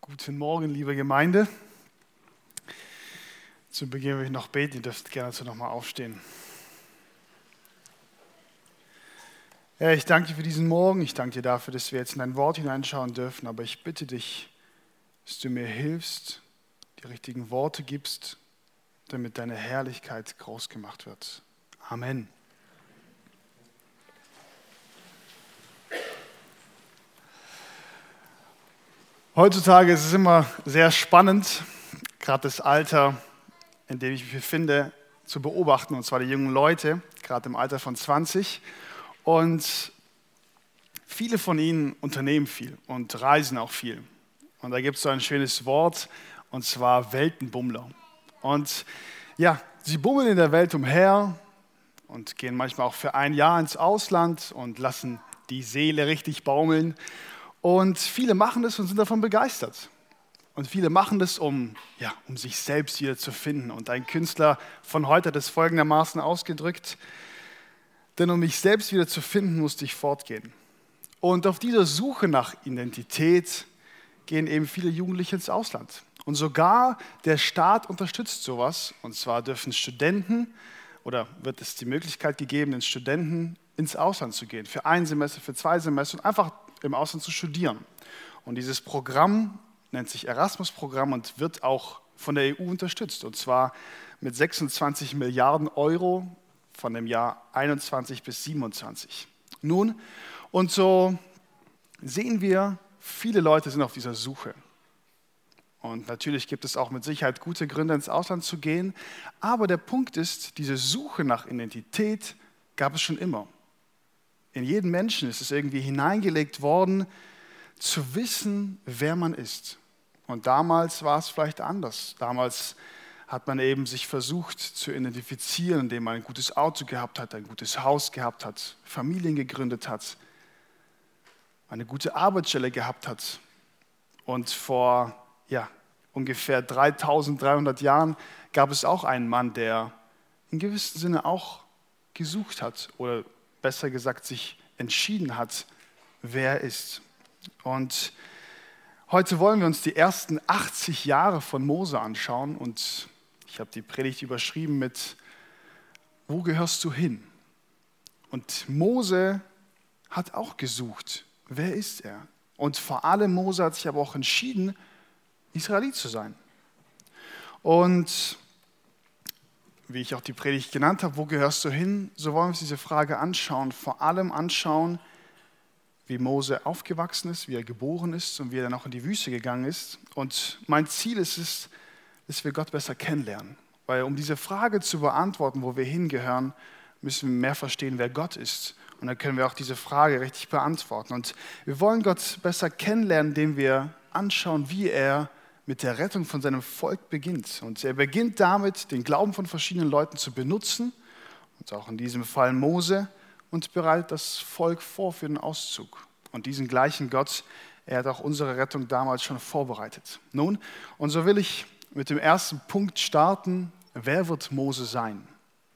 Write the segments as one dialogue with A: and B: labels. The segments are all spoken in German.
A: Guten Morgen, liebe Gemeinde. Zu Beginn will ich noch beten, ihr dürft gerne dazu nochmal aufstehen. Herr, ich danke dir für diesen Morgen, ich danke dir dafür, dass wir jetzt in dein Wort hineinschauen dürfen, aber ich bitte dich, dass du mir hilfst, die richtigen Worte gibst, damit deine Herrlichkeit groß gemacht wird. Amen. Heutzutage ist es immer sehr spannend, gerade das Alter, in dem ich mich befinde, zu beobachten, und zwar die jungen Leute, gerade im Alter von 20. Und viele von ihnen unternehmen viel und reisen auch viel. Und da gibt es so ein schönes Wort, und zwar Weltenbummler. Und ja, sie bummeln in der Welt umher und gehen manchmal auch für ein Jahr ins Ausland und lassen die Seele richtig baumeln. Und viele machen das und sind davon begeistert. Und viele machen das, um sich selbst wieder zu finden. Und ein Künstler von heute hat es folgendermaßen ausgedrückt: Denn um mich selbst wieder zu finden, musste ich fortgehen. Und auf dieser Suche nach Identität gehen eben viele Jugendliche ins Ausland. Und sogar der Staat unterstützt sowas. Und zwar dürfen Studenten, oder wird es die Möglichkeit gegeben, den Studenten ins Ausland zu gehen. Für ein Semester, für 2 Semester und einfach im Ausland zu studieren. Und dieses Programm nennt sich Erasmus-Programm und wird auch von der EU unterstützt. Und zwar mit 26 Milliarden Euro von dem Jahr 21 bis 27. Nun, und so sehen wir, viele Leute sind auf dieser Suche. Und natürlich gibt es auch mit Sicherheit gute Gründe, ins Ausland zu gehen. Aber der Punkt ist, diese Suche nach Identität gab es schon immer. In jeden Menschen ist es irgendwie hineingelegt worden, zu wissen, wer man ist. Und damals war es vielleicht anders. Damals hat man eben sich versucht zu identifizieren, indem man ein gutes Auto gehabt hat, ein gutes Haus gehabt hat, Familien gegründet hat, eine gute Arbeitsstelle gehabt hat. Und vor ungefähr 3300 Jahren gab es auch einen Mann, der in gewissem Sinne auch gesucht hat oder besser gesagt sich entschieden hat, wer er ist. Und heute wollen wir uns die ersten 80 Jahre von Mose anschauen und ich habe die Predigt überschrieben mit: Wo gehörst du hin? Und Mose hat auch gesucht, wer ist er? Und vor allem Mose hat sich aber auch entschieden, Israelit zu sein. Und wie ich auch die Predigt genannt habe, wo gehörst du hin? So wollen wir uns diese Frage anschauen, vor allem anschauen, wie Mose aufgewachsen ist, wie er geboren ist und wie er dann auch in die Wüste gegangen ist. Und mein Ziel ist es, dass wir Gott besser kennenlernen. Weil um diese Frage zu beantworten, wo wir hingehören, müssen wir mehr verstehen, wer Gott ist. Und dann können wir auch diese Frage richtig beantworten. Und wir wollen Gott besser kennenlernen, indem wir anschauen, wie er mit der Rettung von seinem Volk beginnt. Und er beginnt damit, den Glauben von verschiedenen Leuten zu benutzen, und auch in diesem Fall Mose, und bereitet das Volk vor für den Auszug. Und diesen gleichen Gott, er hat auch unsere Rettung damals schon vorbereitet. Nun, und so will ich mit dem ersten Punkt starten: Wer wird Mose sein?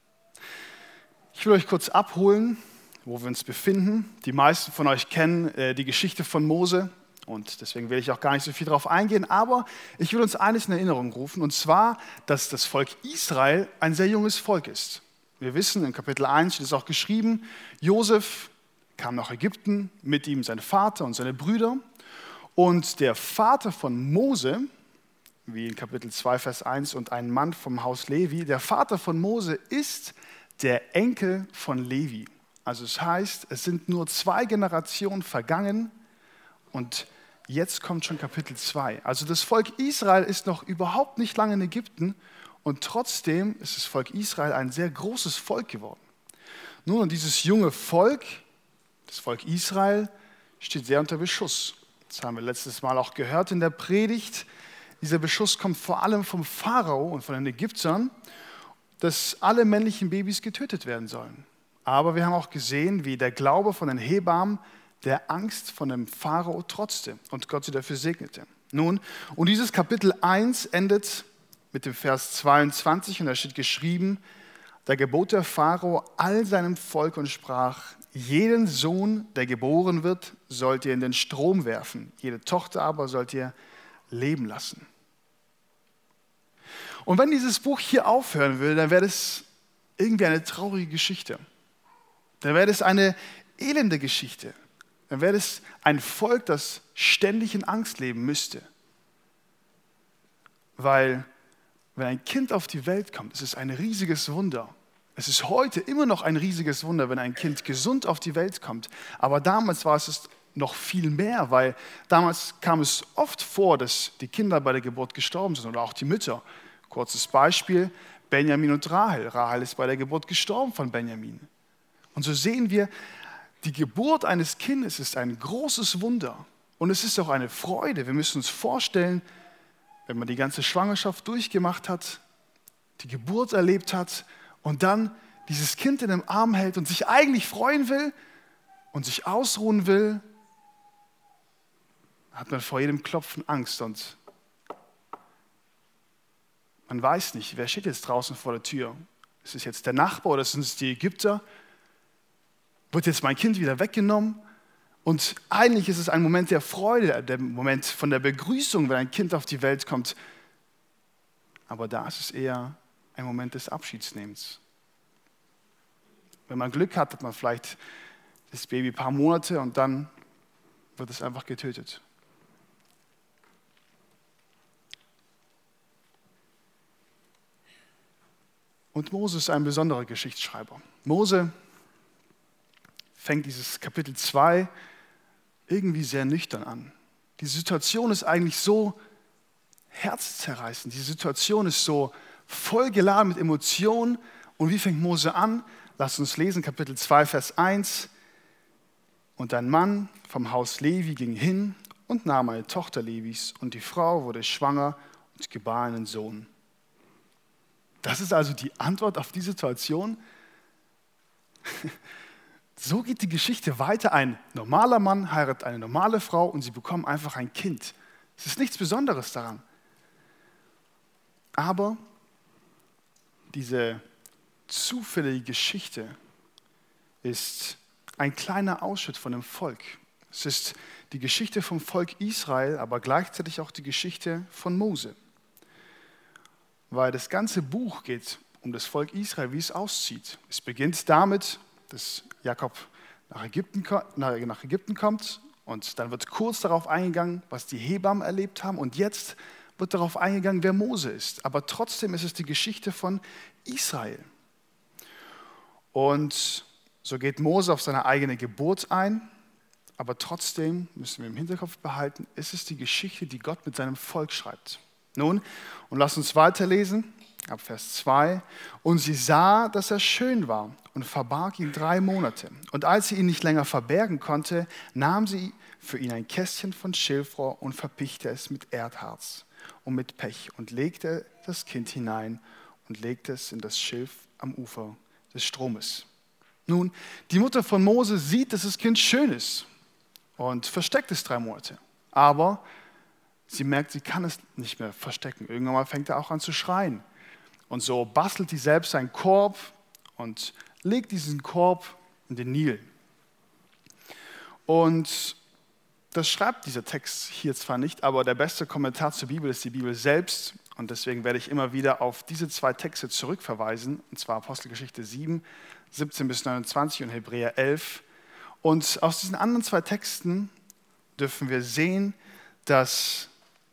A: Ich will euch kurz abholen, wo wir uns befinden. Die meisten von euch kennen die Geschichte von Mose. Und deswegen will ich auch gar nicht so viel darauf eingehen, aber ich will uns eines in Erinnerung rufen, und zwar, dass das Volk Israel ein sehr junges Volk ist. Wir wissen, in Kapitel 1 steht es auch geschrieben, Josef kam nach Ägypten, mit ihm sein Vater und seine Brüder. Und der Vater von Mose, wie in Kapitel 2, Vers 1, und ein Mann vom Haus Levi, der Vater von Mose ist der Enkel von Levi. Also es heißt, es sind nur 2 Generationen vergangen, und jetzt kommt schon Kapitel 2. Also das Volk Israel ist noch überhaupt nicht lange in Ägypten und trotzdem ist das Volk Israel ein sehr großes Volk geworden. Nun, und dieses junge Volk, das Volk Israel, steht sehr unter Beschuss. Das haben wir letztes Mal auch gehört in der Predigt. Dieser Beschuss kommt vor allem vom Pharao und von den Ägyptern, dass alle männlichen Babys getötet werden sollen. Aber wir haben auch gesehen, wie der Glaube von den Hebammen der Angst von dem Pharao trotzte und Gott sie dafür segnete. Nun, und dieses Kapitel 1 endet mit dem Vers 22 und da steht geschrieben: Da gebot der Pharao all seinem Volk und sprach: Jeden Sohn, der geboren wird, sollt ihr in den Strom werfen, jede Tochter aber sollt ihr leben lassen. Und wenn dieses Buch hier aufhören will, dann wäre das irgendwie eine traurige Geschichte. Dann wäre das eine elende Geschichte. Dann wäre das ein Volk, das ständig in Angst leben müsste. Weil, wenn ein Kind auf die Welt kommt, ist es ein riesiges Wunder. Es ist heute immer noch ein riesiges Wunder, wenn ein Kind gesund auf die Welt kommt. Aber damals war es noch viel mehr, weil damals kam es oft vor, dass die Kinder bei der Geburt gestorben sind oder auch die Mütter. Kurzes Beispiel, Benjamin und Rahel. Rahel ist bei der Geburt gestorben von Benjamin. Und so sehen wir, die Geburt eines Kindes ist ein großes Wunder. Und es ist auch eine Freude. Wir müssen uns vorstellen, wenn man die ganze Schwangerschaft durchgemacht hat, die Geburt erlebt hat und dann dieses Kind in den Arm hält und sich eigentlich freuen will und sich ausruhen will, hat man vor jedem Klopfen Angst und man weiß nicht, wer steht jetzt draußen vor der Tür. Ist es jetzt der Nachbar oder sind es die Ägypter? Wird jetzt mein Kind wieder weggenommen? Und eigentlich ist es ein Moment der Freude, der Moment von der Begrüßung, wenn ein Kind auf die Welt kommt. Aber da ist es eher ein Moment des Abschiedsnehmens. Wenn man Glück hat, hat man vielleicht das Baby ein paar Monate und dann wird es einfach getötet. Und Mose ist ein besonderer Geschichtsschreiber. Mose fängt dieses Kapitel 2 irgendwie sehr nüchtern an. Die Situation ist eigentlich so herzzerreißend. Die Situation ist so vollgeladen mit Emotionen. Und wie fängt Mose an? Lasst uns lesen, Kapitel 2, Vers 1. Und ein Mann vom Haus Levi ging hin und nahm eine Tochter Levis. Und die Frau wurde schwanger und gebar einen Sohn. Das ist also die Antwort auf die Situation. So geht die Geschichte weiter. Ein normaler Mann heiratet eine normale Frau und sie bekommen einfach ein Kind. Es ist nichts Besonderes daran. Aber diese zufällige Geschichte ist ein kleiner Ausschnitt von dem Volk. Es ist die Geschichte vom Volk Israel, aber gleichzeitig auch die Geschichte von Mose. Weil das ganze Buch geht um das Volk Israel, wie es auszieht. Es beginnt damit, dass Jakob nach Ägypten kommt und dann wird kurz darauf eingegangen, was die Hebammen erlebt haben und jetzt wird darauf eingegangen, wer Mose ist. Aber trotzdem ist es die Geschichte von Israel. Und so geht Mose auf seine eigene Geburt ein, aber trotzdem müssen wir im Hinterkopf behalten, ist es die Geschichte, die Gott mit seinem Volk schreibt. Nun, und lasst uns weiterlesen, ab Vers 2. Und sie sah, dass er schön war und verbarg ihn 3 Monate. Und als sie ihn nicht länger verbergen konnte, nahm sie für ihn ein Kästchen von Schilfrohr und verpichte es mit Erdharz und mit Pech und legte das Kind hinein und legte es in das Schilf am Ufer des Stromes. Nun, die Mutter von Mose sieht, dass das Kind schön ist und versteckt es 3 Monate. Aber sie merkt, sie kann es nicht mehr verstecken. Irgendwann mal fängt er auch an zu schreien. Und so bastelt sie selbst einen Korb und legt diesen Korb in den Nil. Und das schreibt dieser Text hier zwar nicht, aber der beste Kommentar zur Bibel ist die Bibel selbst. Und deswegen werde ich immer wieder auf diese 2 Texte zurückverweisen, und zwar Apostelgeschichte 7, 17 bis 29 und Hebräer 11. Und aus diesen anderen 2 Texten dürfen wir sehen, dass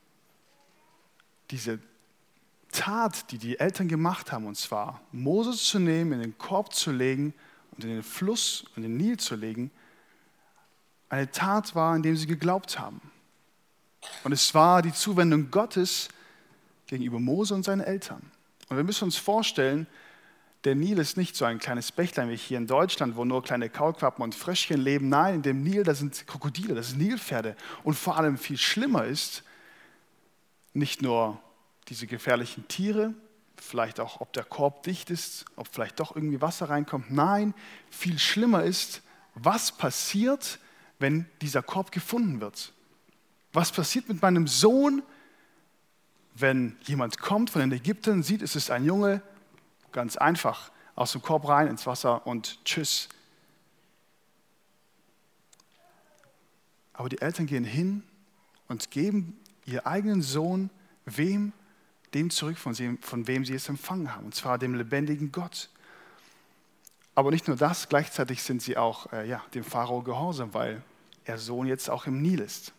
A: diese Tat, die die Eltern gemacht haben, und zwar Moses zu nehmen, in den Korb zu legen und in den Fluss, in den Nil zu legen, eine Tat war, in dem sie geglaubt haben. Und es war die Zuwendung Gottes gegenüber Mose und seinen Eltern. Und wir müssen uns vorstellen, der Nil ist nicht so ein kleines Bächlein wie hier in Deutschland, wo nur kleine Kaulquappen und Fröschchen leben. Nein, in dem Nil, da sind Krokodile, das sind Nilpferde. Und vor allem viel schlimmer ist, nicht nur diese gefährlichen Tiere, vielleicht auch, ob der Korb dicht ist, ob vielleicht doch irgendwie Wasser reinkommt. Nein, viel schlimmer ist, was passiert, wenn dieser Korb gefunden wird. Was passiert mit meinem Sohn, wenn jemand kommt von den Ägyptern, sieht, es ist ein Junge, ganz einfach, aus dem Korb rein ins Wasser und tschüss. Aber die Eltern gehen hin und geben ihr eigenen Sohn, wem? Dem zurück, von wem sie es empfangen haben, und zwar dem lebendigen Gott. Aber nicht nur das, gleichzeitig sind sie auch dem Pharao gehorsam, weil ihr Sohn jetzt auch im Nil ist.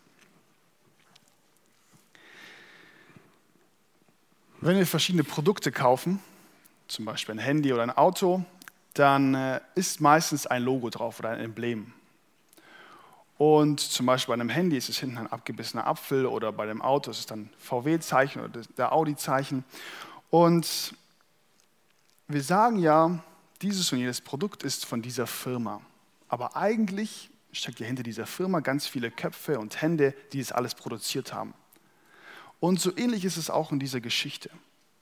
A: Wenn wir verschiedene Produkte kaufen, zum Beispiel ein Handy oder ein Auto, dann ist meistens ein Logo drauf oder ein Emblem. Und zum Beispiel bei einem Handy ist es hinten ein abgebissener Apfel oder bei dem Auto ist es dann VW-Zeichen oder der Audi-Zeichen. Und wir sagen ja, dieses und jenes Produkt ist von dieser Firma. Aber eigentlich steckt ja hinter dieser Firma ganz viele Köpfe und Hände, die es alles produziert haben. Und so ähnlich ist es auch in dieser Geschichte.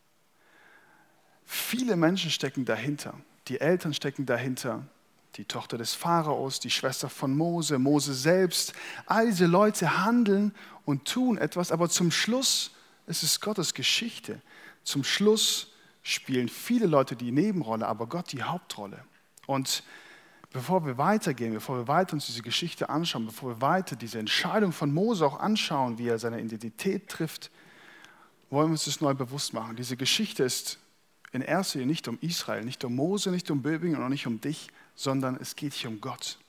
A: Viele Menschen stecken dahinter. Die Eltern stecken dahinter. Die Tochter des Pharaos, die Schwester von Mose, Mose selbst. All diese Leute handeln und tun etwas, aber zum Schluss ist es Gottes Geschichte. Zum Schluss spielen viele Leute die Nebenrolle, aber Gott die Hauptrolle. Und bevor wir weitergehen, bevor wir weiter uns diese Geschichte anschauen, bevor wir weiter diese Entscheidung von Mose auch anschauen, wie er seine Identität trifft, wollen wir uns das neu bewusst machen. Diese Geschichte ist in erster Linie nicht um Israel, nicht um Mose, nicht um Böbing und auch nicht um dich, sondern es geht hier um Gott.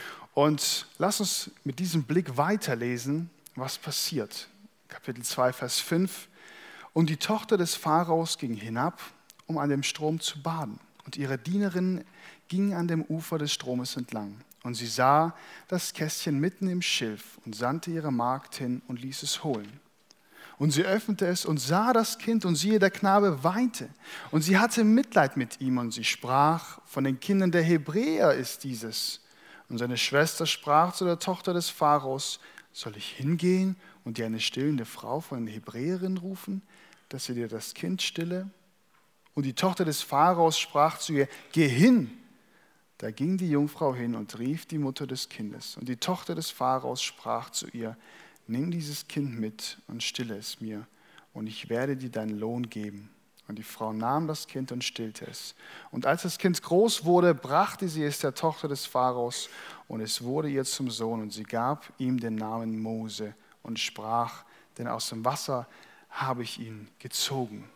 A: Und lass uns mit diesem Blick weiterlesen, was passiert. Kapitel 2, Vers 5. Und die Tochter des Pharaos ging hinab, um an dem Strom zu baden. Und ihre Dienerinnen gingen an dem Ufer des Stromes entlang. Und sie sah das Kästchen mitten im Schilf und sandte ihre Magd hin und ließ es holen. Und sie öffnete es und sah das Kind, und siehe, der Knabe weinte. Und sie hatte Mitleid mit ihm, und sie sprach, von den Kindern der Hebräer ist dieses. Und seine Schwester sprach zu der Tochter des Pharaos, soll ich hingehen und dir eine stillende Frau von den Hebräerinnen rufen, dass sie dir das Kind stille? Und die Tochter des Pharaos sprach zu ihr, geh hin. Da ging die Jungfrau hin und rief die Mutter des Kindes. Und die Tochter des Pharaos sprach zu ihr, nimm dieses Kind mit und stille es mir, und ich werde dir deinen Lohn geben. Und die Frau nahm das Kind und stillte es. Und als das Kind groß wurde, brachte sie es der Tochter des Pharaos, und es wurde ihr zum Sohn. Und sie gab ihm den Namen Mose und sprach, denn aus dem Wasser habe ich ihn gezogen.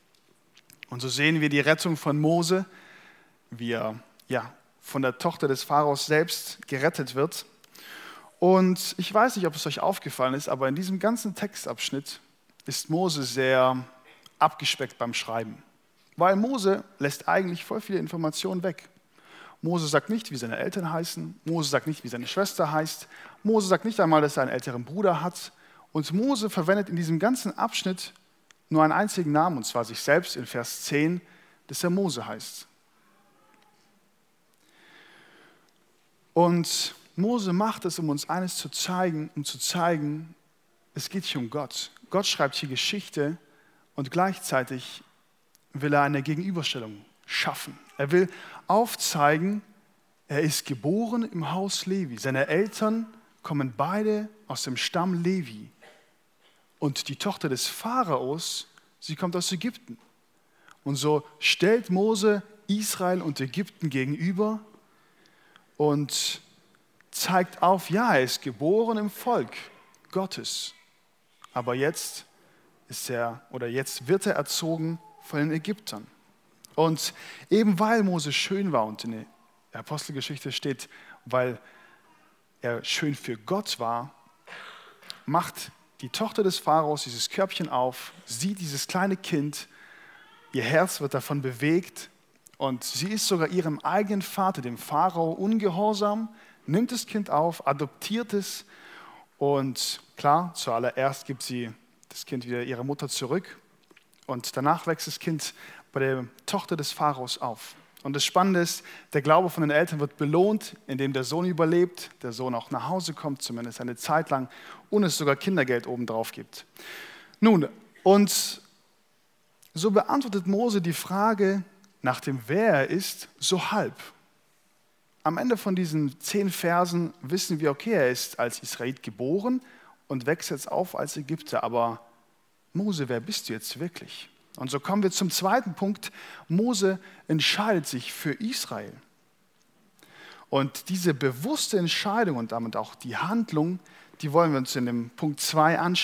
A: Und so sehen wir die Rettung von Mose, wie er von der Tochter des Pharaos selbst gerettet wird. Und ich weiß nicht, ob es euch aufgefallen ist, aber in diesem ganzen Textabschnitt ist Mose sehr abgespeckt beim Schreiben. Weil Mose lässt eigentlich voll viele Informationen weg. Mose sagt nicht, wie seine Eltern heißen. Mose sagt nicht, wie seine Schwester heißt. Mose sagt nicht einmal, dass er einen älteren Bruder hat. Und Mose verwendet in diesem ganzen Abschnitt nur einen einzigen Namen, und zwar sich selbst in Vers 10, dass er Mose heißt. Und Mose macht es, um uns eines zu zeigen, es geht hier um Gott. Gott schreibt hier Geschichte und gleichzeitig will er eine Gegenüberstellung schaffen. Er will aufzeigen, er ist geboren im Haus Levi. Seine Eltern kommen beide aus dem Stamm Levi. Und die Tochter des Pharaos, sie kommt aus Ägypten. Und so stellt Mose Israel und Ägypten gegenüber und zeigt auf, ja, er ist geboren im Volk Gottes, aber jetzt wird er erzogen von den Ägyptern. Und eben weil Mose schön war, und in der Apostelgeschichte steht, weil er schön für Gott war, macht die Tochter des Pharaos dieses Körbchen auf, sieht dieses kleine Kind, ihr Herz wird davon bewegt, und sie ist sogar ihrem eigenen Vater, dem Pharao, ungehorsam, nimmt das Kind auf, adoptiert es, und klar, zuallererst gibt sie das Kind wieder ihrer Mutter zurück, und danach wächst das Kind bei der Tochter des Pharaos auf. Und das Spannende ist, der Glaube von den Eltern wird belohnt, indem der Sohn überlebt, der Sohn auch nach Hause kommt, zumindest eine Zeit lang, und es sogar Kindergeld obendrauf gibt. Nun, und so beantwortet Mose die Frage nach dem, wer er ist, so halb. Am Ende von diesen 10 Versen wissen wir, okay, er ist als Israelit geboren und wächst jetzt auf als Ägypter. Aber Mose, wer bist du jetzt wirklich? Und so kommen wir zum zweiten Punkt. Mose entscheidet sich für Israel. Und diese bewusste Entscheidung und damit auch die Handlung, die wollen wir uns in dem Punkt 2 anschauen.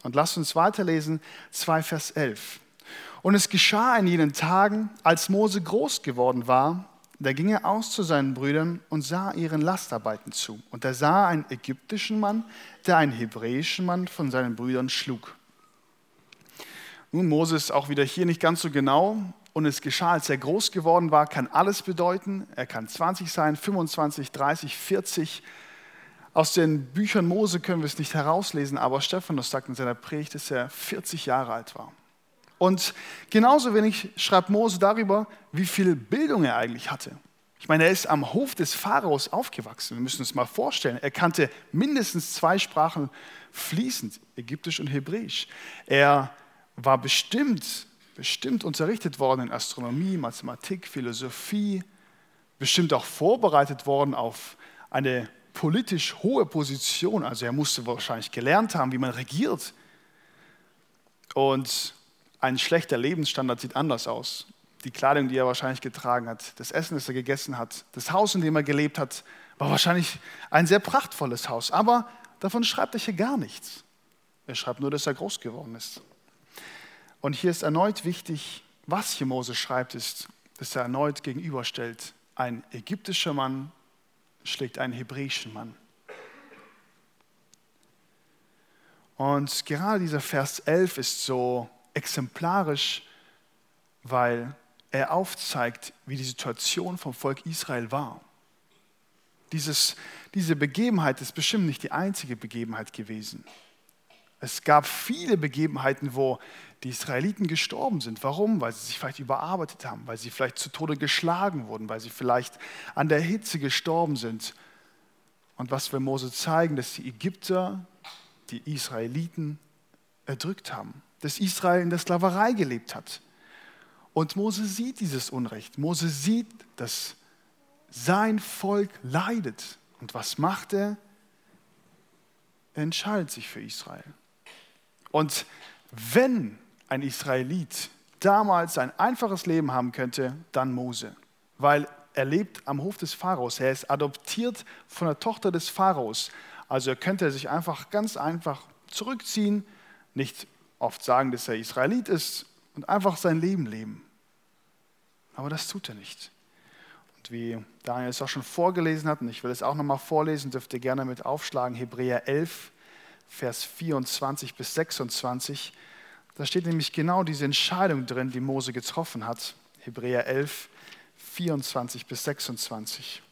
A: Und lasst uns weiterlesen, 2 Vers 11. Und es geschah in jenen Tagen, als Mose groß geworden war, da ging er aus zu seinen Brüdern und sah ihren Lastarbeiten zu. Und er sah einen ägyptischen Mann, der einen hebräischen Mann von seinen Brüdern schlug. Nun, Mose ist auch wieder hier nicht ganz so genau. Und es geschah, als er groß geworden war, kann alles bedeuten. Er kann 20 sein, 25, 30, 40. Aus den Büchern Mose können wir es nicht herauslesen, aber Stephanus sagt in seiner Predigt, dass er 40 Jahre alt war. Und genauso wenig schreibt Mose darüber, wie viel Bildung er eigentlich hatte. Ich meine, er ist am Hof des Pharaos aufgewachsen. Wir müssen uns mal vorstellen, er kannte mindestens 2 Sprachen fließend, Ägyptisch und Hebräisch. Er war bestimmt unterrichtet worden in Astronomie, Mathematik, Philosophie, bestimmt auch vorbereitet worden auf eine politisch hohe Position. Also er musste wahrscheinlich gelernt haben, wie man regiert. Und ein schlechter Lebensstandard sieht anders aus. Die Kleidung, die er wahrscheinlich getragen hat, das Essen, das er gegessen hat, das Haus, in dem er gelebt hat, war wahrscheinlich ein sehr prachtvolles Haus. Aber davon schreibt er hier gar nichts. Er schreibt nur, dass er groß geworden ist. Und hier ist erneut wichtig, was hier Mose schreibt, ist, dass er erneut gegenüberstellt, ein ägyptischer Mann schlägt einen hebräischen Mann. Und gerade dieser Vers 11 ist so exemplarisch, weil er aufzeigt, wie die Situation vom Volk Israel war. Diese Begebenheit ist bestimmt nicht die einzige Begebenheit gewesen. Es gab viele Begebenheiten, wo die Israeliten gestorben sind. Warum? Weil sie sich vielleicht überarbeitet haben, weil sie vielleicht zu Tode geschlagen wurden, weil sie vielleicht an der Hitze gestorben sind. Und was wir Mose zeigen, dass die Ägypter die Israeliten erdrückt haben, dass Israel in der Sklaverei gelebt hat. Und Mose sieht dieses Unrecht. Mose sieht, dass sein Volk leidet. Und was macht er? Er entscheidet sich für Israel. Und wenn ein Israelit damals ein einfaches Leben haben könnte, dann Mose. Weil er lebt am Hof des Pharaos. Er ist adoptiert von der Tochter des Pharaos. Also er könnte sich ganz einfach zurückziehen, nicht oft sagen, dass er Israelit ist und einfach sein Leben leben. Aber das tut er nicht. Und wie Daniel es auch schon vorgelesen hat, und ich will es auch nochmal vorlesen, dürft ihr gerne mit aufschlagen, Hebräer 11, Vers 24 bis 26. Da steht nämlich genau diese Entscheidung drin, die Mose getroffen hat. Hebräer 11, 24 bis 26.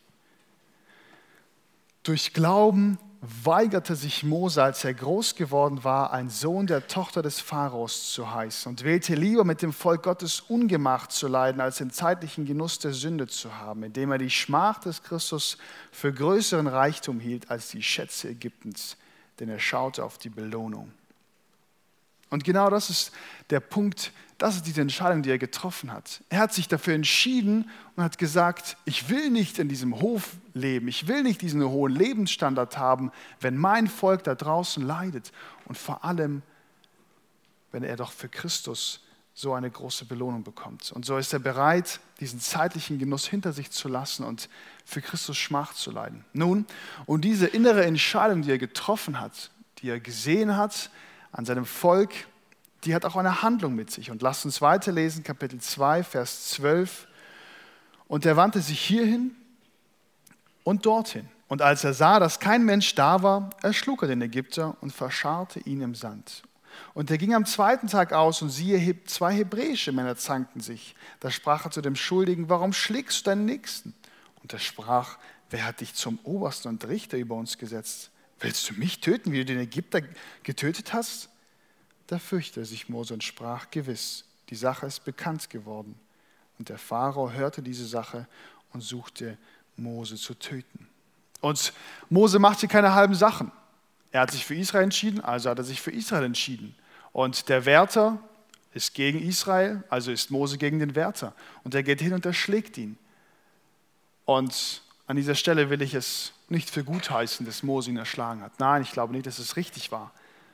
A: Durch Glauben weigerte sich Mose, als er groß geworden war, ein Sohn der Tochter des Pharaos zu heißen und wählte lieber mit dem Volk Gottes Ungemach zu leiden, als den zeitlichen Genuss der Sünde zu haben, indem er die Schmach des Christus für größeren Reichtum hielt als die Schätze Ägyptens, denn er schaute auf die Belohnung. Und genau das ist der Punkt, das ist diese Entscheidung, die er getroffen hat. Er hat sich dafür entschieden und hat gesagt, ich will nicht in diesem Hof leben, ich will nicht diesen hohen Lebensstandard haben, wenn mein Volk da draußen leidet. Und vor allem, wenn er doch für Christus so eine große Belohnung bekommt. Und so ist er bereit, diesen zeitlichen Genuss hinter sich zu lassen und für Christus Schmach zu leiden. Nun, und diese innere Entscheidung, die er getroffen hat, die er gesehen hat, an seinem Volk, die hat auch eine Handlung mit sich. Und lasst uns weiterlesen, Kapitel 2, Vers 12. Und er wandte sich hierhin und dorthin. Und als er sah, dass kein Mensch da war, erschlug er den Ägypter und verscharrte ihn im Sand. Und er ging am 2. Tag aus und siehe, 2 hebräische Männer zankten sich. Da sprach er zu dem Schuldigen, warum schlägst du deinen Nächsten? Und er sprach, wer hat dich zum Obersten und Richter über uns gesetzt? Willst du mich töten, wie du den Ägypter getötet hast? Da fürchtete sich Mose und sprach, gewiss, die Sache ist bekannt geworden. Und der Pharao hörte diese Sache und suchte, Mose zu töten. Und Mose macht hier keine halben Sachen. Er hat sich für Israel entschieden, also hat er sich für Israel entschieden. Und der Wärter ist gegen Israel, also ist Mose gegen den Wärter. Und er geht hin und erschlägt ihn. Und an dieser Stelle will ich es nicht für gut heißen, dass Mose ihn erschlagen hat. Nein, ich glaube nicht, dass es richtig war.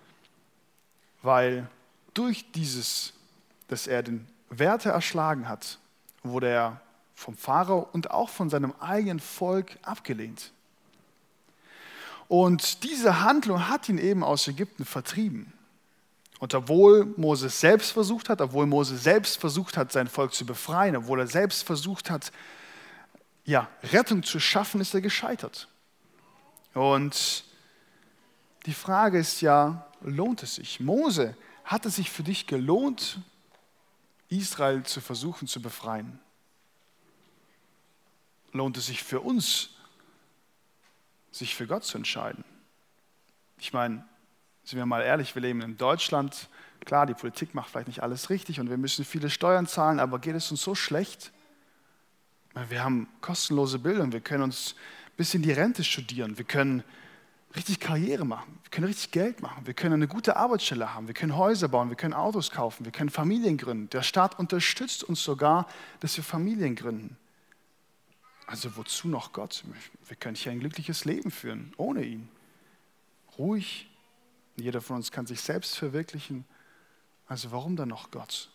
A: Weil durch dieses, dass er den Wärter erschlagen hat, wurde er vom Pharao und auch von seinem eigenen Volk abgelehnt. Und diese Handlung hat ihn eben aus Ägypten vertrieben. Und obwohl Mose selbst versucht hat, sein Volk zu befreien, obwohl er selbst versucht hat, ja, Rettung zu schaffen, ist er gescheitert. Und die Frage ist ja, lohnt es sich? Mose, hat es sich für dich gelohnt, Israel zu versuchen zu befreien? Lohnt es sich für uns, sich für Gott zu entscheiden? Ich meine, sind wir mal ehrlich, wir leben in Deutschland. Klar, die Politik macht vielleicht nicht alles richtig und wir müssen viele Steuern zahlen, aber geht es uns so schlecht? Wir haben kostenlose Bildung, wir können uns bis in die Rente studieren, wir können richtig Karriere machen, wir können richtig Geld machen, wir können eine gute Arbeitsstelle haben, wir können Häuser bauen, wir können Autos kaufen, wir können Familien gründen. Der Staat unterstützt uns sogar, dass wir Familien gründen. Also wozu noch Gott? Wir können hier ein glückliches Leben führen, ohne ihn. Ruhig, jeder von uns kann sich selbst verwirklichen. Also warum dann noch Gott?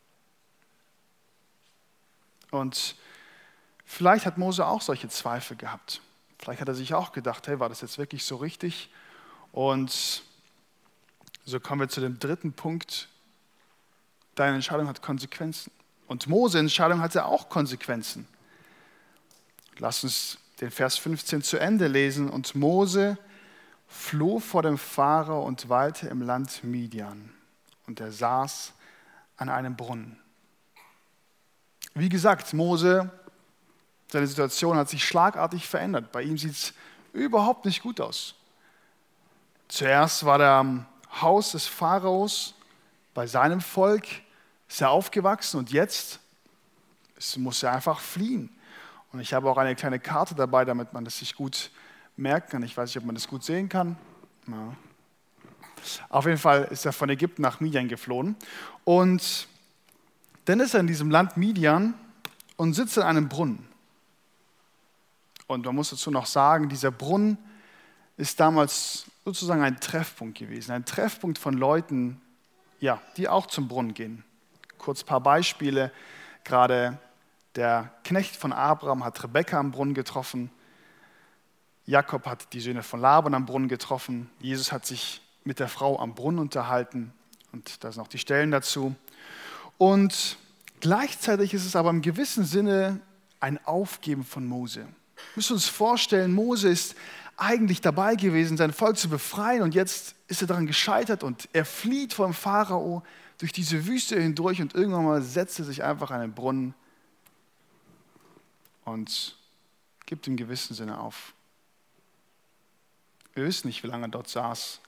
A: Und vielleicht hat Mose auch solche Zweifel gehabt. Vielleicht hat er sich auch gedacht, hey, war das jetzt wirklich so richtig? Und so kommen wir zu dem dritten Punkt. Deine Entscheidung hat Konsequenzen. Und Mose' Entscheidung hatte auch Konsequenzen. Lass uns den Vers 15 zu Ende lesen. Und Mose floh vor dem Pharao und weilte im Land Midian. Und er saß an einem Brunnen. Wie gesagt, Mose, seine Situation hat sich schlagartig verändert. Bei ihm sieht es überhaupt nicht gut aus. Zuerst war er am Haus des Pharaos, bei seinem Volk ist er aufgewachsen und jetzt muss er einfach fliehen. Und ich habe auch eine kleine Karte dabei, damit man das sich gut merken kann. Ich weiß nicht, ob man das gut sehen kann. Ja. Auf jeden Fall ist er von Ägypten nach Midian geflohen. Und dann ist er in diesem Land Midian und sitzt in einem Brunnen. Und man muss dazu noch sagen, dieser Brunnen ist damals sozusagen ein Treffpunkt gewesen. Ein Treffpunkt von Leuten, ja, die auch zum Brunnen gehen. Kurz ein paar Beispiele. Gerade der Knecht von Abraham hat Rebekka am Brunnen getroffen. Jakob hat die Söhne von Laban am Brunnen getroffen. Jesus hat sich mit der Frau am Brunnen unterhalten. Und da sind auch die Stellen dazu. Und gleichzeitig ist es aber im gewissen Sinne ein Aufgeben von Mose. Wir müssen uns vorstellen, Mose ist eigentlich dabei gewesen, sein Volk zu befreien und jetzt ist er daran gescheitert und er flieht vor dem Pharao durch diese Wüste hindurch und irgendwann mal setzt er sich einfach an den Brunnen und gibt im gewissen Sinne auf. Wir wissen nicht, wie lange er dort saß.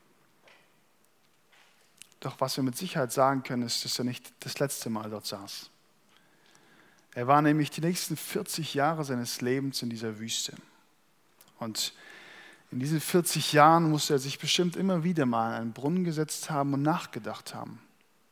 A: Doch was wir mit Sicherheit sagen können, ist, dass er nicht das letzte Mal dort saß. Er war nämlich die nächsten 40 Jahre seines Lebens in dieser Wüste. Und in diesen 40 Jahren musste er sich bestimmt immer wieder mal an einen Brunnen gesetzt haben und nachgedacht haben.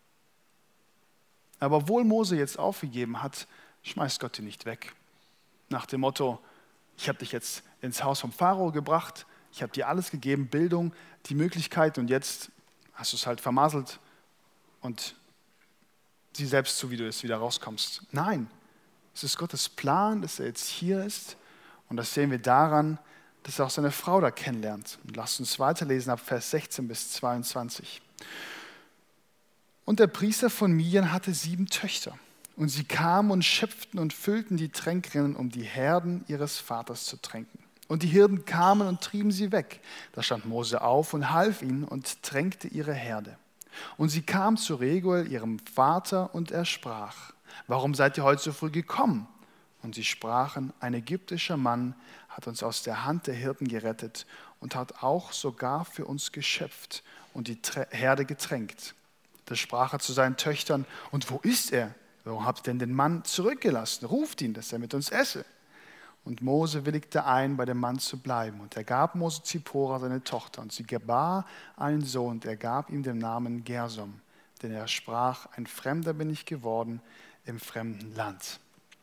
A: Aber obwohl Mose jetzt aufgegeben hat, schmeißt Gott ihn nicht weg. Nach dem Motto, ich habe dich jetzt ins Haus vom Pharao gebracht, ich habe dir alles gegeben, Bildung, die Möglichkeit und jetzt hast du es halt vermasselt und sieh selbst zu, wie du jetzt wieder rauskommst. Nein, es ist Gottes Plan, dass er jetzt hier ist und das sehen wir daran, dass er auch seine Frau da kennenlernt. Und lasst uns weiterlesen ab Vers 16 bis 22. Und der Priester von Midian hatte 7 Töchter. Und sie kamen und schöpften und füllten die Tränkrinnen, um die Herden ihres Vaters zu tränken. Und die Hirten kamen und trieben sie weg. Da stand Mose auf und half ihnen und tränkte ihre Herde. Und sie kam zu Reguel, ihrem Vater, und er sprach: Warum seid ihr heute so früh gekommen? Und sie sprachen: Ein ägyptischer Mann hat uns aus der Hand der Hirten gerettet und hat auch sogar für uns geschöpft und die Herde getränkt. Da sprach er zu seinen Töchtern: Und wo ist er? Warum habt ihr denn den Mann zurückgelassen? Ruft ihn, dass er mit uns esse. Und Mose willigte ein, bei dem Mann zu bleiben. Und er gab Mose Zippora, seine Tochter, und sie gebar einen Sohn, und er gab ihm den Namen Gersom. Denn er sprach: Ein Fremder bin ich geworden im fremden Land.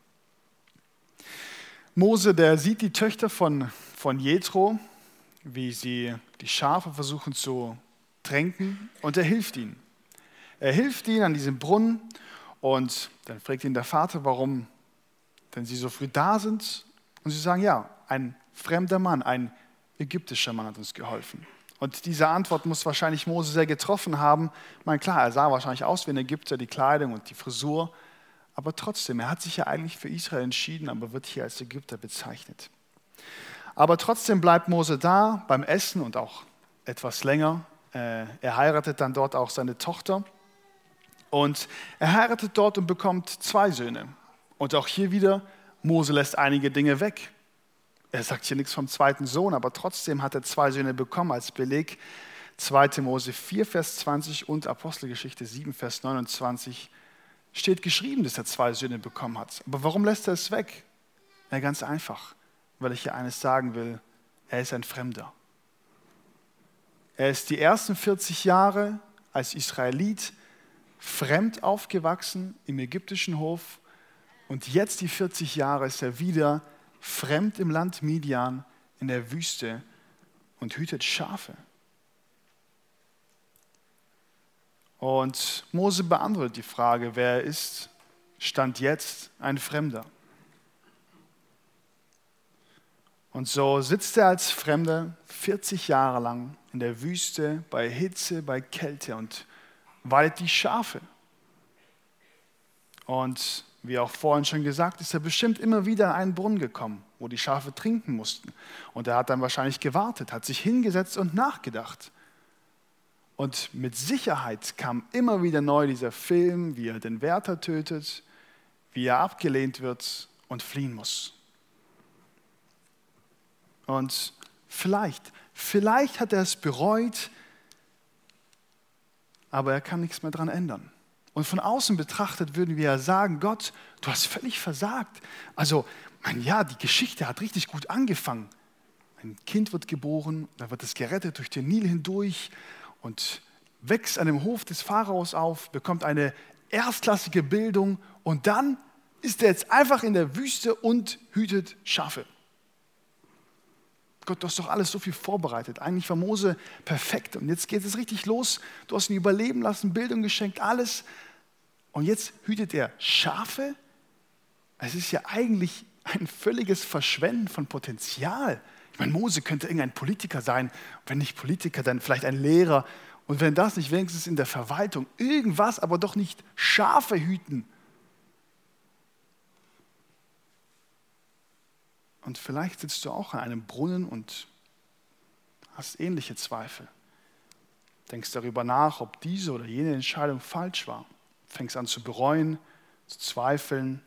A: Mose, der sieht die Töchter von Jethro, wie sie die Schafe versuchen zu tränken, und er hilft ihnen. Er hilft ihnen an diesem Brunnen und dann fragt ihn der Vater, warum denn sie so früh da sind. Und sie sagen, ja, ein fremder Mann, ein ägyptischer Mann hat uns geholfen. Und diese Antwort muss wahrscheinlich Mose sehr getroffen haben. Ich meine, klar, er sah wahrscheinlich aus wie ein Ägypter, die Kleidung und die Frisur. Aber trotzdem, er hat sich ja eigentlich für Israel entschieden, aber wird hier als Ägypter bezeichnet. Aber trotzdem bleibt Mose da beim Essen und auch etwas länger. Er heiratet dann dort auch seine Tochter. Und er heiratet dort und bekommt 2 Söhne. Und auch hier wieder, Mose lässt einige Dinge weg. Er sagt hier nichts vom zweiten Sohn, aber trotzdem hat er 2 Söhne bekommen als Beleg. 2. Mose 4, Vers 20 und Apostelgeschichte 7, Vers 29 steht geschrieben, dass er 2 Söhne bekommen hat. Aber warum lässt er es weg? Ja, ganz einfach, weil ich hier eines sagen will, er ist ein Fremder. Er ist die ersten 40 Jahre als Israelit fremd aufgewachsen im ägyptischen Hof und jetzt die 40 Jahre ist er wieder fremd im Land Midian in der Wüste und hütet Schafe. Und Mose beantwortet die Frage, wer er ist, stand jetzt ein Fremder. Und so sitzt er als Fremder 40 Jahre lang in der Wüste bei Hitze, bei Kälte und weidet die Schafe. Und wie auch vorhin schon gesagt, ist er bestimmt immer wieder an einen Brunnen gekommen, wo die Schafe trinken mussten. Und er hat dann wahrscheinlich gewartet, hat sich hingesetzt und nachgedacht. Und mit Sicherheit kam immer wieder neu dieser Film, wie er den Wärter tötet, wie er abgelehnt wird und fliehen muss. Und vielleicht hat er es bereut, aber er kann nichts mehr daran ändern. Und von außen betrachtet würden wir ja sagen, Gott, du hast völlig versagt. Also, die Geschichte hat richtig gut angefangen. Ein Kind wird geboren, dann wird es gerettet durch den Nil hindurch und wächst an dem Hof des Pharaos auf, bekommt eine erstklassige Bildung und dann ist er jetzt einfach in der Wüste und hütet Schafe. Gott, du hast doch alles so viel vorbereitet. Eigentlich war Mose perfekt und jetzt geht es richtig los. Du hast ihn überleben lassen, Bildung geschenkt, alles. Und jetzt hütet er Schafe? Es ist ja eigentlich ein völliges Verschwenden von Potenzial. Ich meine, Mose könnte irgendein Politiker sein. Wenn nicht Politiker, dann vielleicht ein Lehrer. Und wenn das nicht, wenigstens in der Verwaltung. Irgendwas, aber doch nicht Schafe hüten. Und vielleicht sitzt du auch an einem Brunnen und hast ähnliche Zweifel. Denkst darüber nach, ob diese oder jene Entscheidung falsch war. Fängst an zu bereuen, zu zweifeln.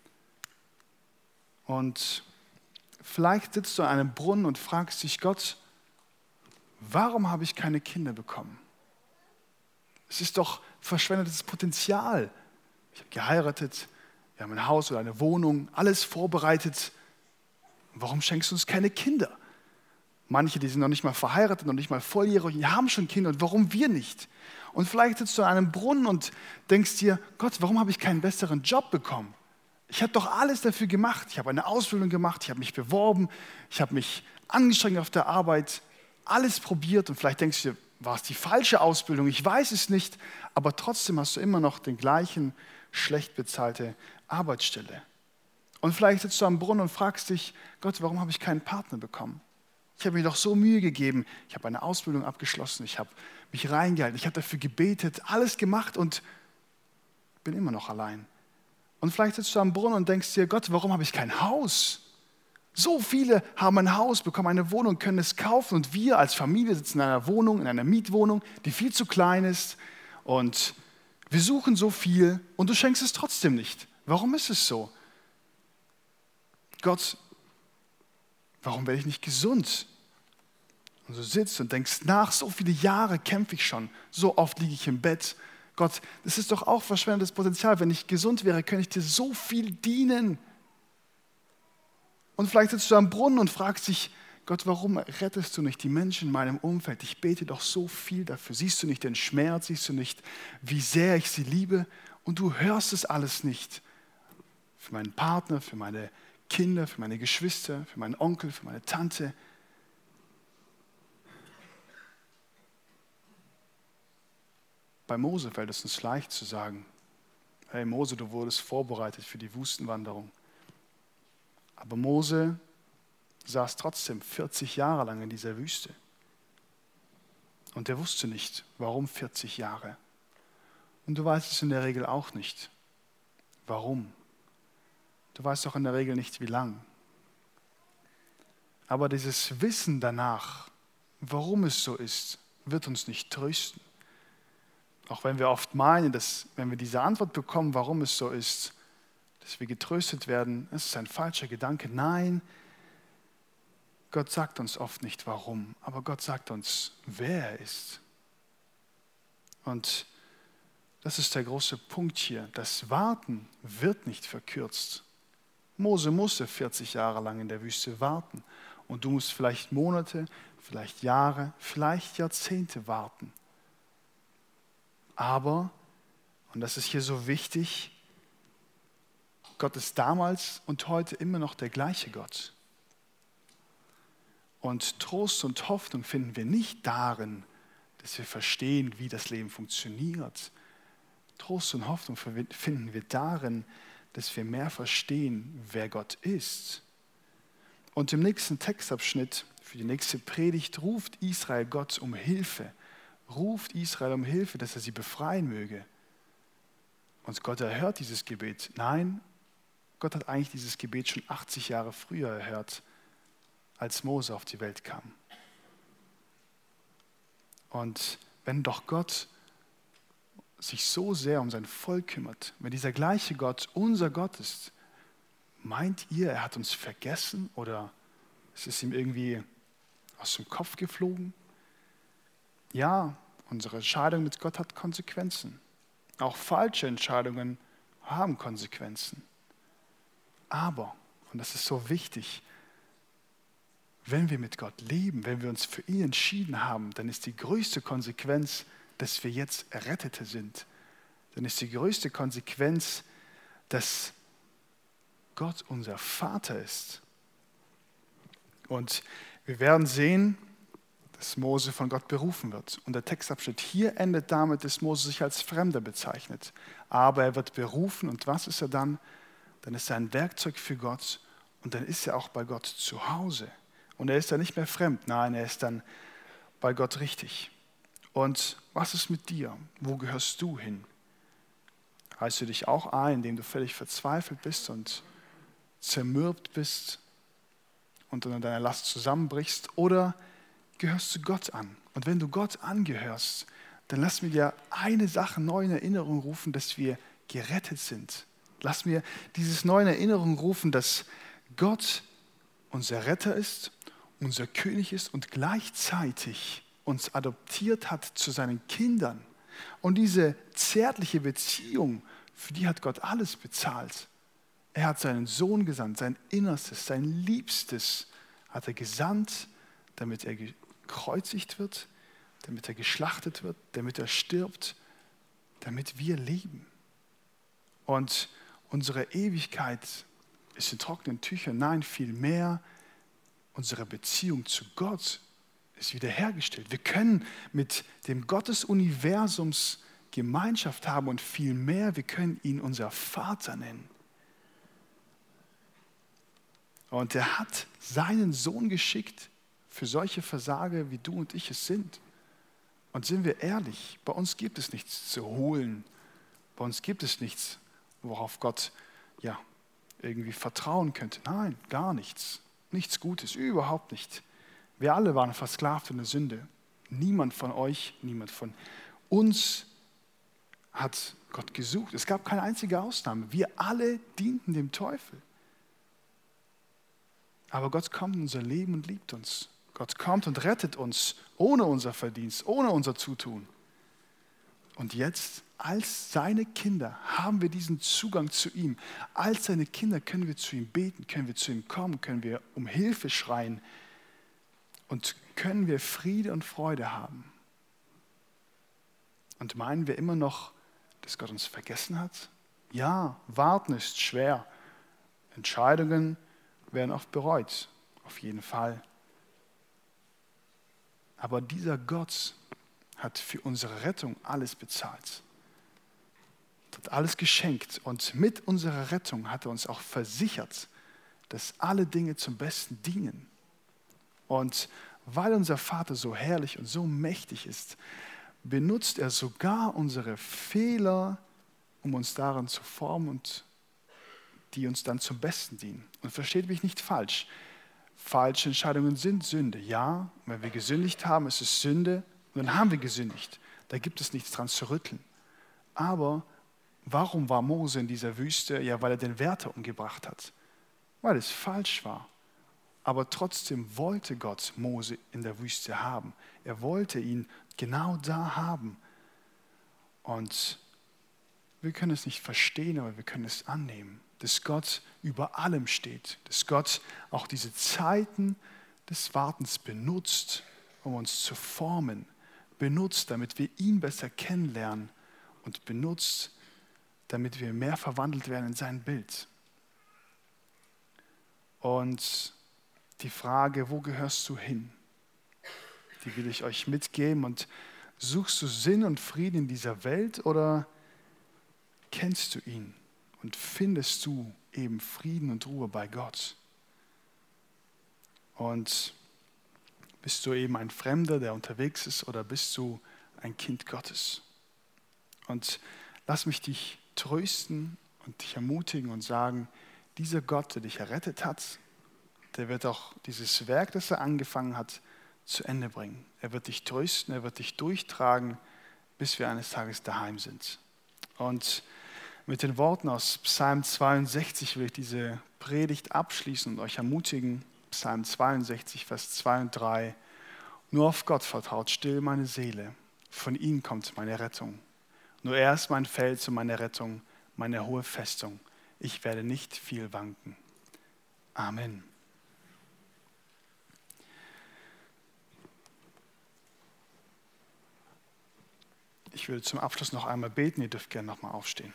A: Und vielleicht sitzt du an einem Brunnen und fragst dich, Gott, warum habe ich keine Kinder bekommen? Es ist doch verschwendetes Potenzial. Ich habe geheiratet, wir haben ein Haus oder eine Wohnung, alles vorbereitet. Warum schenkst du uns keine Kinder? Manche, die sind noch nicht mal verheiratet, noch nicht mal volljährig, die haben schon Kinder und warum wir nicht? Und vielleicht sitzt du an einem Brunnen und denkst dir, Gott, warum habe ich keinen besseren Job bekommen? Ich habe doch alles dafür gemacht. Ich habe eine Ausbildung gemacht, ich habe mich beworben, ich habe mich angestrengt auf der Arbeit, alles probiert und vielleicht denkst du dir, war es die falsche Ausbildung? Ich weiß es nicht, aber trotzdem hast du immer noch den gleichen schlecht bezahlte Arbeitsstelle. Und vielleicht sitzt du am Brunnen und fragst dich, Gott, warum habe ich keinen Partner bekommen? Ich habe mir doch so Mühe gegeben. Ich habe eine Ausbildung abgeschlossen, ich habe mich reingehalten, ich habe dafür gebetet, alles gemacht und bin immer noch allein. Und vielleicht sitzt du am Brunnen und denkst dir, Gott, warum habe ich kein Haus? So viele haben ein Haus, bekommen eine Wohnung, können es kaufen und wir als Familie sitzen in einer Wohnung, in einer Mietwohnung, die viel zu klein ist und wir suchen so viel und du schenkst es trotzdem nicht. Warum ist es so? Gott, warum werde ich nicht gesund? Und du sitzt und denkst nach, so viele Jahre kämpfe ich schon, so oft liege ich im Bett. Gott, das ist doch auch verschwendetes Potenzial. Wenn ich gesund wäre, könnte ich dir so viel dienen. Und vielleicht sitzt du am Brunnen und fragst dich, Gott, warum rettest du nicht die Menschen in meinem Umfeld? Ich bete doch so viel dafür. Siehst du nicht den Schmerz? Siehst du nicht, wie sehr ich sie liebe? Und du hörst es alles nicht. Für meinen Partner, für meine Kinder, für meine Geschwister, für meinen Onkel, für meine Tante. Bei Mose fällt es uns leicht zu sagen, hey Mose, du wurdest vorbereitet für die Wüstenwanderung. Aber Mose saß trotzdem 40 Jahre lang in dieser Wüste. Und er wusste nicht, warum 40 Jahre. Und du weißt es in der Regel auch nicht. Warum? Du weißt auch in der Regel nicht, wie lang. Aber dieses Wissen danach, warum es so ist, wird uns nicht trösten. Auch wenn wir oft meinen, dass wenn wir diese Antwort bekommen, warum es so ist, dass wir getröstet werden, das ist ein falscher Gedanke. Nein, Gott sagt uns oft nicht warum, aber Gott sagt uns, wer er ist. Und das ist der große Punkt hier. Das Warten wird nicht verkürzt. Mose musste 40 Jahre lang in der Wüste warten. Und du musst vielleicht Monate, vielleicht Jahre, vielleicht Jahrzehnte warten. Aber, und das ist hier so wichtig, Gott ist damals und heute immer noch der gleiche Gott. Und Trost und Hoffnung finden wir nicht darin, dass wir verstehen, wie das Leben funktioniert. Trost und Hoffnung finden wir darin, dass wir mehr verstehen, wer Gott ist. Und im nächsten Textabschnitt, für die nächste Predigt, ruft Israel Gott um Hilfe. Ruft Israel um Hilfe, dass er sie befreien möge. Und Gott erhört dieses Gebet. Nein, Gott hat eigentlich dieses Gebet schon 80 Jahre früher erhört, als Mose auf die Welt kam. Und wenn doch Gott sich so sehr um sein Volk kümmert, wenn dieser gleiche Gott unser Gott ist, meint ihr, er hat uns vergessen oder ist es ihm irgendwie aus dem Kopf geflogen? Ja, unsere Entscheidung mit Gott hat Konsequenzen. Auch falsche Entscheidungen haben Konsequenzen. Aber, und das ist so wichtig, wenn wir mit Gott leben, wenn wir uns für ihn entschieden haben, dann ist die größte Konsequenz, dass wir jetzt Errettete sind. Dann ist die größte Konsequenz, dass Gott unser Vater ist. Und wir werden sehen, dass Mose von Gott berufen wird. Und der Textabschnitt hier endet damit, dass Mose sich als Fremder bezeichnet. Aber er wird berufen und was ist er dann? Dann ist er ein Werkzeug für Gott und dann ist er auch bei Gott zu Hause. Und er ist dann nicht mehr fremd, nein, er ist dann bei Gott richtig. Und was ist mit dir? Wo gehörst du hin? Reißt du dich auch ein, indem du völlig verzweifelt bist und zermürbt bist und unter deiner Last zusammenbrichst? Oder gehörst du Gott an? Und wenn du Gott angehörst, dann lass mir dir eine Sache neu in Erinnerung rufen, dass wir gerettet sind. Lass mir dieses neu in Erinnerung rufen, dass Gott unser Retter ist, unser König ist und gleichzeitig uns adoptiert hat zu seinen Kindern. Und diese zärtliche Beziehung, für die hat Gott alles bezahlt. Er hat seinen Sohn gesandt, sein Innerstes, sein Liebstes hat er gesandt, damit er gekreuzigt wird, damit er geschlachtet wird, damit er stirbt, damit wir leben. Und unsere Ewigkeit ist in trockenen Tüchern. Nein, vielmehr unsere Beziehung zu Gott ist wiederhergestellt. Wir können mit dem Gott des Universums Gemeinschaft haben und vielmehr, wir können ihn unser Vater nennen. Und er hat seinen Sohn geschickt für solche Versager, wie du und ich es sind. Und sind wir ehrlich, bei uns gibt es nichts zu holen. Bei uns gibt es nichts, worauf Gott irgendwie vertrauen könnte. Nein, gar nichts. Nichts Gutes, überhaupt nicht. Wir alle waren versklavt in der Sünde. Niemand von euch, niemand von uns hat Gott gesucht. Es gab keine einzige Ausnahme. Wir alle dienten dem Teufel. Aber Gott kommt in unser Leben und liebt uns. Gott kommt und rettet uns ohne unser Verdienst, ohne unser Zutun. Und jetzt, als seine Kinder, haben wir diesen Zugang zu ihm. Als seine Kinder können wir zu ihm beten, können wir zu ihm kommen, können wir um Hilfe schreien und können wir Friede und Freude haben. Und meinen wir immer noch, dass Gott uns vergessen hat? Ja, warten ist schwer. Entscheidungen werden oft bereut, auf jeden Fall. Aber dieser Gott hat für unsere Rettung alles bezahlt. Hat alles geschenkt und mit unserer Rettung hat er uns auch versichert, dass alle Dinge zum Besten dienen. Und weil unser Vater so herrlich und so mächtig ist, benutzt er sogar unsere Fehler, um uns darin zu formen und die uns dann zum Besten dienen. Und versteht mich nicht falsch. Falsche Entscheidungen sind Sünde. Ja, wenn wir gesündigt haben, ist es Sünde und dann haben wir gesündigt. Da gibt es nichts dran zu rütteln. Aber warum war Mose in dieser Wüste? Ja, weil er den Wärter umgebracht hat. Weil es falsch war. Aber trotzdem wollte Gott Mose in der Wüste haben. Er wollte ihn genau da haben. Und wir können es nicht verstehen, aber wir können es annehmen, dass Gott über allem steht, dass Gott auch diese Zeiten des Wartens benutzt, um uns zu formen, benutzt, damit wir ihn besser kennenlernen und benutzt, damit wir mehr verwandelt werden in sein Bild. Und die Frage, wo gehörst du hin? Die will ich euch mitgeben. Und suchst du Sinn und Frieden in dieser Welt oder kennst du ihn und findest du eben Frieden und Ruhe bei Gott? Und bist du eben ein Fremder, der unterwegs ist, oder bist du ein Kind Gottes? Und lass mich dich trösten und dich ermutigen und sagen, dieser Gott, der dich errettet hat, der wird auch dieses Werk, das er angefangen hat, zu Ende bringen. Er wird dich trösten, er wird dich durchtragen, bis wir eines Tages daheim sind. Und mit den Worten aus Psalm 62 will ich diese Predigt abschließen und euch ermutigen. Psalm 62, Vers 2 und 3. Nur auf Gott vertraut still meine Seele. Von ihm kommt meine Rettung. Nur er ist mein Fels und meine Rettung, meine hohe Festung. Ich werde nicht viel wanken. Amen. Ich würde zum Abschluss noch einmal beten. Ihr dürft gerne nochmal aufstehen.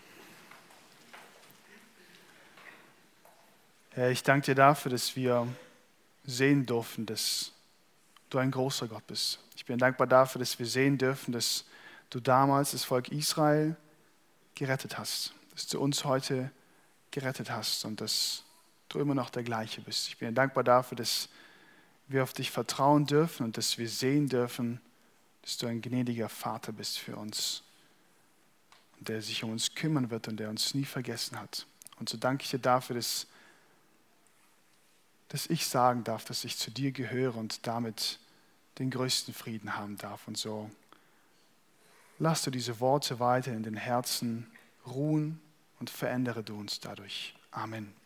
A: Herr, ich danke dir dafür, dass wir sehen dürfen, dass du ein großer Gott bist. Ich bin dankbar dafür, dass wir sehen dürfen, dass du damals das Volk Israel gerettet hast, dass du uns heute gerettet hast und dass du immer noch der gleiche bist. Ich bin dankbar dafür, dass wir auf dich vertrauen dürfen und dass wir sehen dürfen, dass du ein gnädiger Vater bist für uns und der sich um uns kümmern wird und der uns nie vergessen hat. Und so danke ich dir dafür, dass ich sagen darf, dass ich zu dir gehöre und damit den größten Frieden haben darf. Und so lass du diese Worte weiter in den Herzen ruhen und verändere du uns dadurch. Amen.